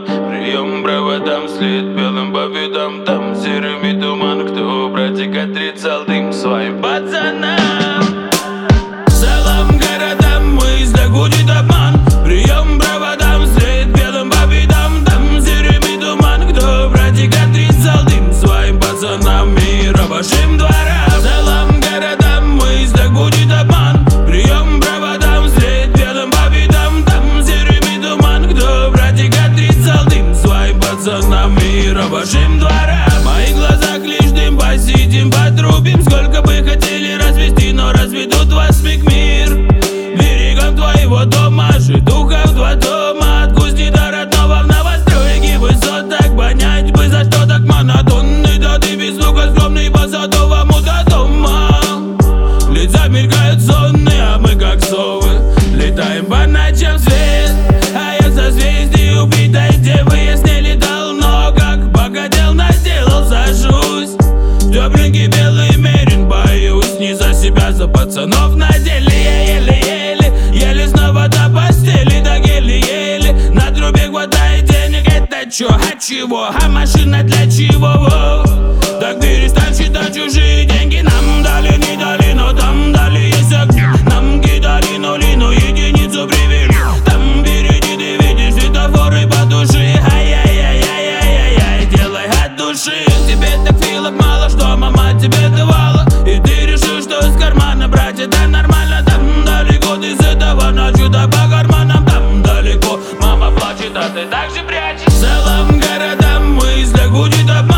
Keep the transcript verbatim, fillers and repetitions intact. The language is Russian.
Прием проводам, след белым по видам. Там серыми туман, кто братик отрицал дым своим пацанам. Целым городам мысля гудит обман. Прием проводам, след белым по видам. Там серыми туман, кто братик отрицал дым своим пацанам и рабочим дворам. Целым городам мысля гудит обман. Прием проводам, след белым по видам. Там серыми туман, кто братик отрицал дым своим пацанам и рабочим дворам. В моих глазах лишь дым, посидим, потрубим. Сколько бы хотели развести, но разведут вас миг мир. Берегом твоего дома, жить духов два дома. От кузни до родного в новостройке высот. Так понять бы, за что так монотонный. Да ты без лука скромный по садовому до дома. Лица мелькают сонные, а мы как совы летаем по ночам свет. А я в созвездии убитой девы. Я с ней летал, но как похотел, наделал, сажусь. Тепленький белый мерин, боюсь не за себя, за пацанов на деле. Я еле-еле, еле снова до постели, так еле-еле. На трубе хватает денег, это чё, а чего? А машина для чего? Так перестань считать чужие деньги. Нам дали, не дали, но там дали есть огня. Нам кидали нули, но единицу привели. Там впереди ты видишь светофоры по душе. Ай-яй-яй-яй-яй-яй, делай от души. Тебе так филок мало, что мама тебе давала. И ты решил, что из кармана брать это нормально. Там далеко ты с этого ночью, да по карманам. Там далеко мама плачет, а ты так же прячешь. В целом городам мысля гудит обман.